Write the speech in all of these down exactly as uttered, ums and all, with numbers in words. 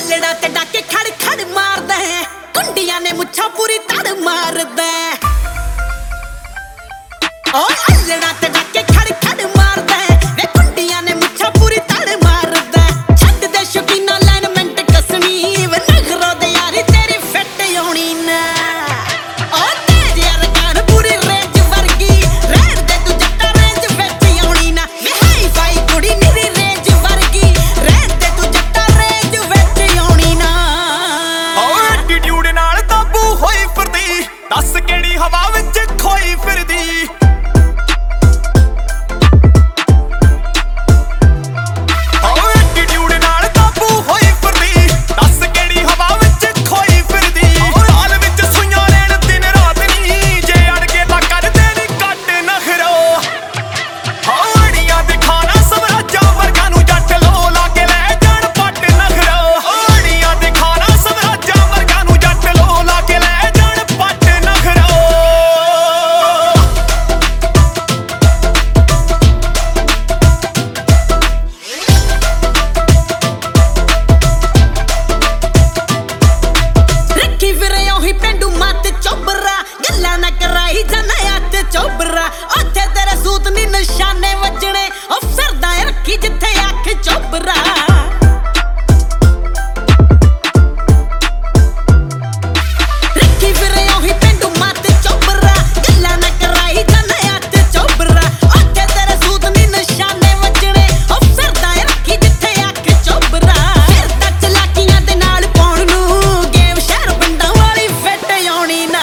अल्लड़ा ते डाके खड़ खड़ मारदा है, कुंडियां ने मुच्छा पूरी तड़ मारदा है। ओ अल्लड़ा ते डाके खड़ खड़ मारदा है, वे कुंडियां ने मुच्छा पूरी तड़ मारदा है। छड्ड दे शौकीना लाइनमेंट कसनी, वे नखरो दे यारी तेरी फिट होनी ना। ओ तेज यार कान पूरी रेंज वर्गी, रहन दे तू जट्टा रेंज विच आउणी ना। वे हाई फाई कुड़ी निरी रेंज वर्गी, रहन दे तू जट्टा रेंज विच आउणी ना। ओ एटीट्यूड नाल काबू होई फिरदी, दस किहड़ी हवा विच खोई फिरदी। चोबरा उत्थे तेरे सूत नी निशाने वजने, ओ फिरदा रखी जिथे अख चोबरा। रखी फिरे ओही पेंडू मत चोबरा, गल्ला ना कराई जाने हथ चोबरा। उत्थे तेरे सूत नी निशाने वजने, ओ फिरदा रखी जिथे अख चोबरा। फिरदा चलाकियां दे नाल पाउण नू, गेम शहर पिंडां वाली फिट आउणी ना।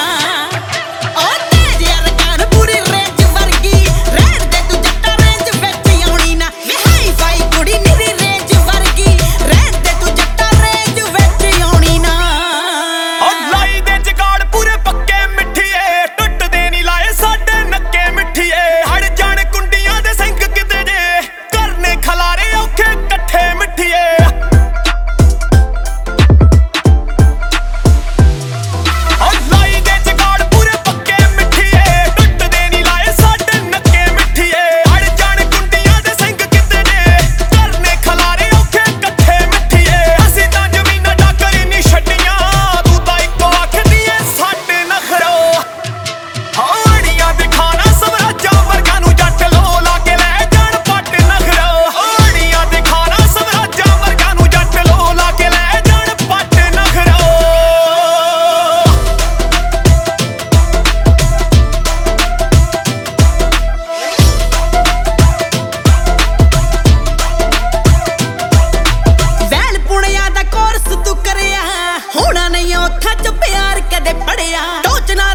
होना नहीं औखा च प्यार कदे पड़िया, टोचना